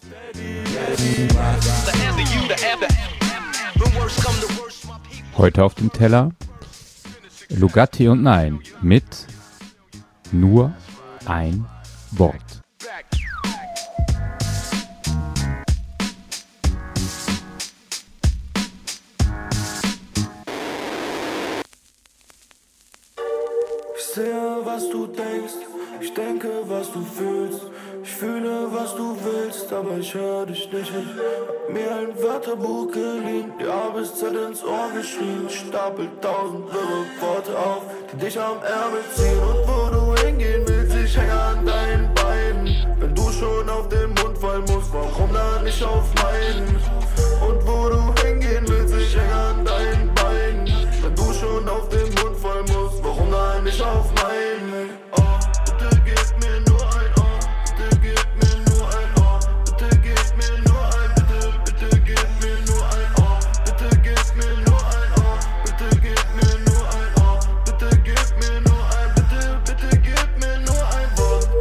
Heute auf dem Teller Lugatti und Nein mit nur ein Wort. Ich sehe, was du denkst, ich denke, was du fühlst. Ich fühle, was du willst, aber ich höre dich nicht. Ich hab mir ein Wörterbuch geliehen, die A bis Z ins Ohr geschrien. Stapel 1000 wirre Worte auf, die dich am Ärmel ziehen. Und wo du hingehen willst, ich hänge an deinen Beinen. Wenn du schon auf den Mund fallen musst, warum dann nicht auf meinen? Und wo du hingehen willst, ich hänge an deinen Beinen. Wenn du schon auf den Mund fallen musst, warum dann nicht auf meinen? Oh, bitte gib mir nur ein Oh, bitte gib mir nur ein Oh, bitte gib mir nur ein, bitte gib mir nur ein Oh, bitte gib mir nur ein Oh, bitte gib mir nur ein Oh, bitte gib mir nur ein, bitte gib mir nur ein Wort.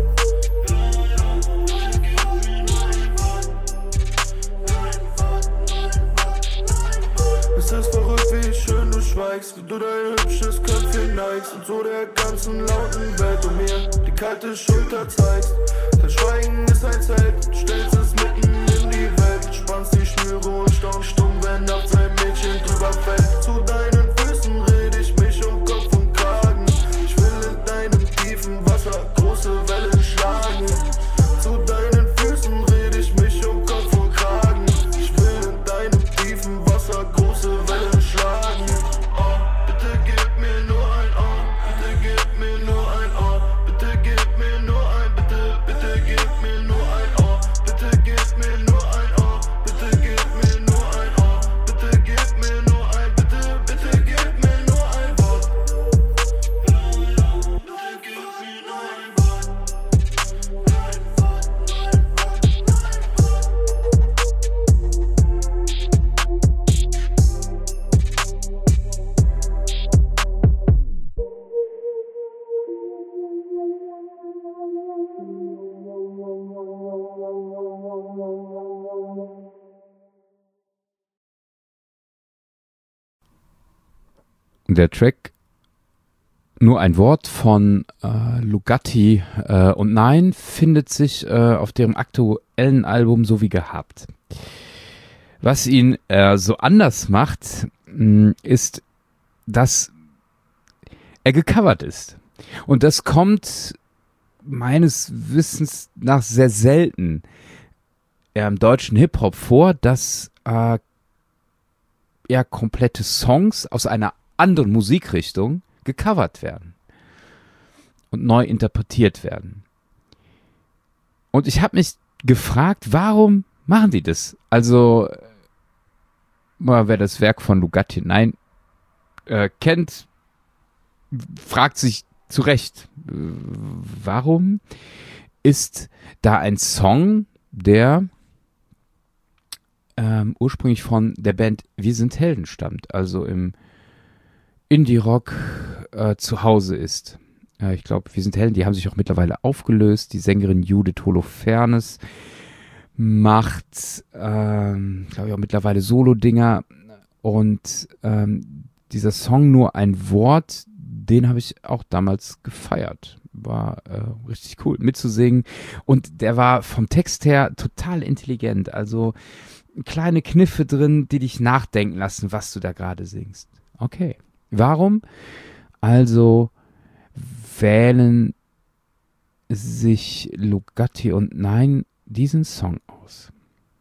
Es ist verrückt, wie schön du schweigst, wie du dein hübsches Köpfchen neigst und so der ganzen lauten Welt um mir die kalte Schulter zeigst. Dein Schweigen ist ein Zelt, du stellst es mitten in die Welt, spannst die Schnüre und staunst stumm, wenn nachts ein Mädchen drüber fällt. Zu deinen Füßen red ich mich um Kopf und Kragen, ich will in deinem tiefen Wasser große Wellen schlagen. Zu deinen Füßen red ich mich um Kopf und Kragen, ich will in deinem tiefen Wasser große Wellen schlagen. Oh, bitte gib mir nur ein Oh, bitte gib mir nur ein Oh, bitte gib mir nur ein, bitte gib mir nur ein Oh, bitte gib mir nur ein Oh, bitte gib mir nur ein Oh, bitte gib mir nur ein, bitte gib mir nur ein Wort. Bitte gib mir nur ein Wort. Der Track Nur ein Wort von Lugatti und Nein findet sich auf deren aktuellen Album So wie gehabt. Was ihn so anders macht, ist, dass er gecovert ist. Und das kommt meines Wissens nach sehr selten im deutschen Hip-Hop vor, dass komplette Songs aus einer anderen Musikrichtung gecovert werden und neu interpretiert werden. Und ich habe mich gefragt, warum machen die das? Also, wer das Werk von Lugatti Nein kennt, fragt sich zu Recht, warum ist da ein Song, der ursprünglich von der Band Wir sind Helden stammt, also im Indie-Rock zu Hause ist. Ich glaube, Wir sind Helden, die haben sich auch mittlerweile aufgelöst. Die Sängerin Judith Holofernes macht, glaube ich, auch mittlerweile Solo-Dinger. Und dieser Song Nur ein Wort, den habe ich auch damals gefeiert. War richtig cool mitzusingen. Und der war vom Text her total intelligent. Also kleine Kniffe drin, die dich nachdenken lassen, was du da gerade singst. Okay. Warum also wählen sich Lugatti und Nein diesen Song aus?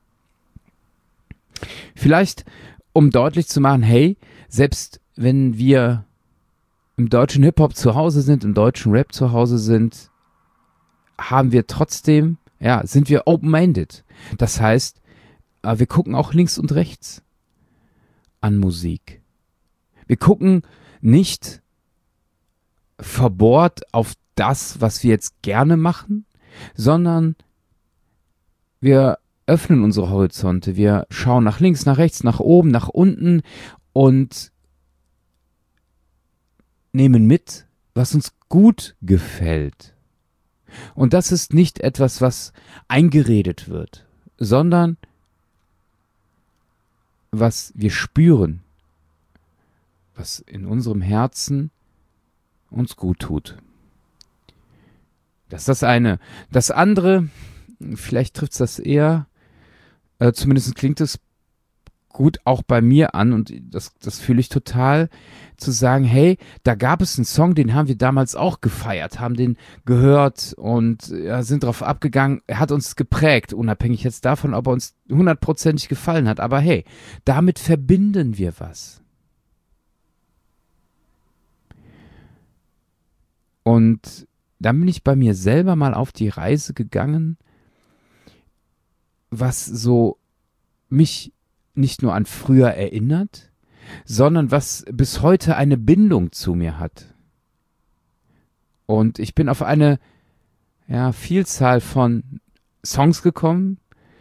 Vielleicht, um deutlich zu machen, hey, selbst wenn wir im deutschen Hip-Hop zu Hause sind, im deutschen Rap zu Hause sind, haben wir trotzdem, sind wir open-minded. Das heißt, wir gucken auch links und rechts an Musik. Wir gucken nicht verbohrt auf das, was wir jetzt gerne machen, sondern wir öffnen unsere Horizonte. Wir schauen nach links, nach rechts, nach oben, nach unten und nehmen mit, was uns gut gefällt. Und das ist nicht etwas, was eingeredet wird. sondern was wir spüren, was in unserem Herzen uns gut tut. Das ist das eine. Das andere, vielleicht trifft es das eher, zumindest klingt es gut auch bei mir an und das fühle ich total, zu sagen, hey, da gab es einen Song, den haben wir damals auch gefeiert, haben den gehört und sind drauf abgegangen, er hat uns geprägt, unabhängig jetzt davon, ob er uns 100%ig gefallen hat, aber hey, damit verbinden wir was. Und dann bin ich bei mir selber mal auf die Reise gegangen, was so mich nicht nur an früher erinnert, sondern was bis heute eine Bindung zu mir hat. Und ich bin auf eine Vielzahl von Songs gekommen,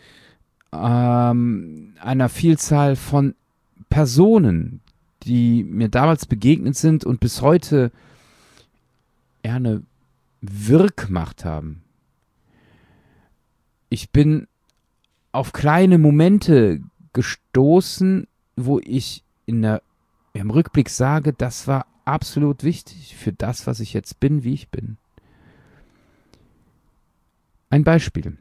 einer Vielzahl von Personen, die mir damals begegnet sind und bis heute eine Wirkmacht haben. Ich bin auf kleine Momente gestoßen, wo ich im Rückblick sage, das war absolut wichtig für das, was ich jetzt bin, wie ich bin. Ein Beispiel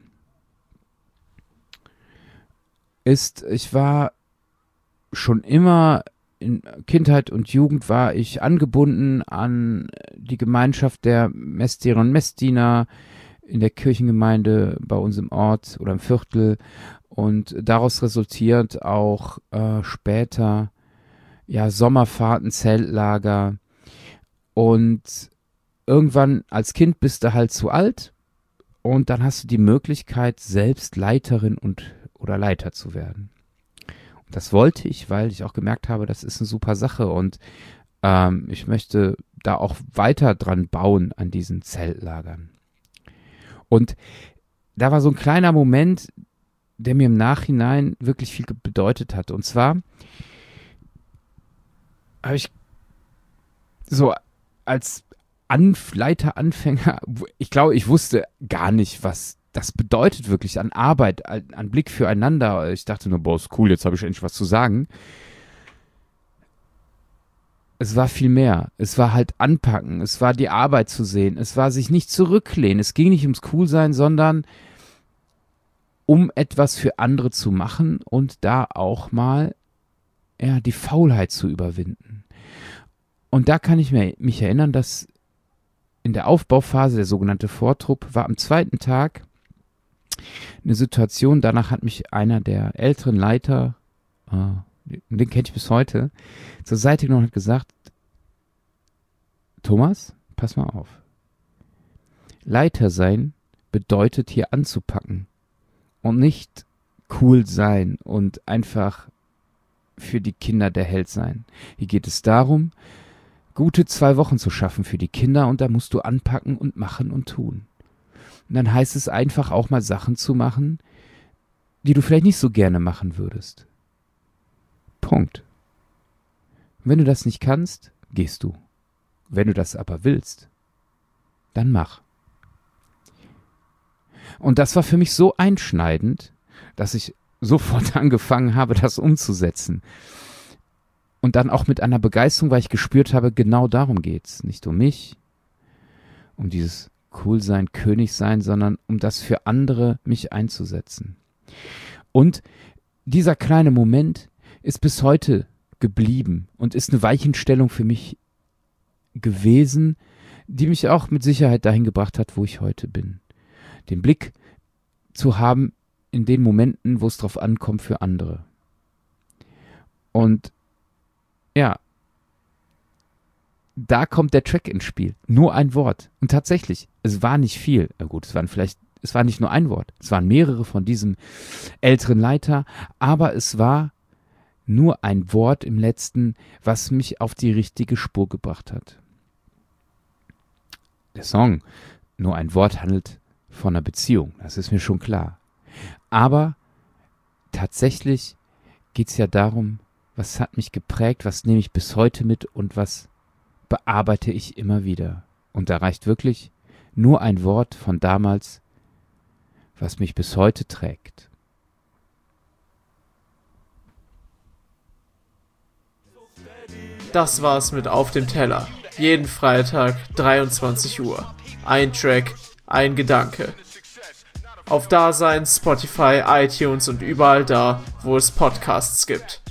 ist, ich war schon immer in Kindheit und Jugend war ich angebunden an die Gemeinschaft der Messdiener und Messdiener in der Kirchengemeinde bei uns im Ort oder im Viertel und daraus resultiert auch später Sommerfahrten, Zeltlager und irgendwann als Kind bist du halt zu alt und dann hast du die Möglichkeit, selbst Leiterin oder Leiter zu werden. Und das wollte ich, weil ich auch gemerkt habe, das ist eine super Sache und ich möchte da auch weiter dran bauen an diesen Zeltlagern. Und da war so ein kleiner Moment, der mir im Nachhinein wirklich viel bedeutet hat. Und zwar habe ich so als Leiter-Anfänger, ich glaube, ich wusste gar nicht, was das bedeutet wirklich an Arbeit, an Blick füreinander. Ich dachte nur, boah, ist cool, jetzt habe ich endlich was zu sagen. Es war viel mehr. Es war halt anpacken. Es war die Arbeit zu sehen. Es war sich nicht zurücklehnen. Es ging nicht ums Coolsein, sondern um etwas für andere zu machen und da auch mal die Faulheit zu überwinden. Und da kann ich mich erinnern, dass in der Aufbauphase, der sogenannte Vortrupp, war am zweiten Tag eine Situation, danach hat mich einer der älteren Leiter, den kenne ich bis heute, zur Seite genommen und hat gesagt, Thomas, pass mal auf. Leiter sein bedeutet hier anzupacken und nicht cool sein und einfach für die Kinder der Held sein. Hier geht es darum, gute 2 Wochen zu schaffen für die Kinder und da musst du anpacken und machen und tun. Und dann heißt es einfach auch mal Sachen zu machen, die du vielleicht nicht so gerne machen würdest. Punkt. Wenn du das nicht kannst, gehst du. Wenn du das aber willst, dann mach. Und das war für mich so einschneidend, dass ich sofort angefangen habe, das umzusetzen. Und dann auch mit einer Begeisterung, weil ich gespürt habe, genau darum geht's. Nicht um mich, um dieses Coolsein, Königsein, sondern um das für andere mich einzusetzen. Und dieser kleine Moment ist bis heute geblieben und ist eine Weichenstellung für mich gewesen, die mich auch mit Sicherheit dahin gebracht hat, wo ich heute bin. Den Blick zu haben in den Momenten, wo es drauf ankommt für andere. Und ja, da kommt der Track ins Spiel. Nur ein Wort. Und tatsächlich, es war nicht viel. Na gut, es war nicht nur ein Wort. Es waren mehrere von diesem älteren Leiter, aber es war nur ein Wort im letzten, was mich auf die richtige Spur gebracht hat. Der Song, nur ein Wort, handelt von einer Beziehung. Das ist mir schon klar. Aber tatsächlich geht es ja darum, was hat mich geprägt, was nehme ich bis heute mit und was bearbeite ich immer wieder. Und da reicht wirklich nur ein Wort von damals, was mich bis heute trägt. Das war's mit Auf dem Teller. Jeden Freitag, 23 Uhr. Ein Track, ein Gedanke. Auf Dasein, Spotify, iTunes und überall da, wo es Podcasts gibt.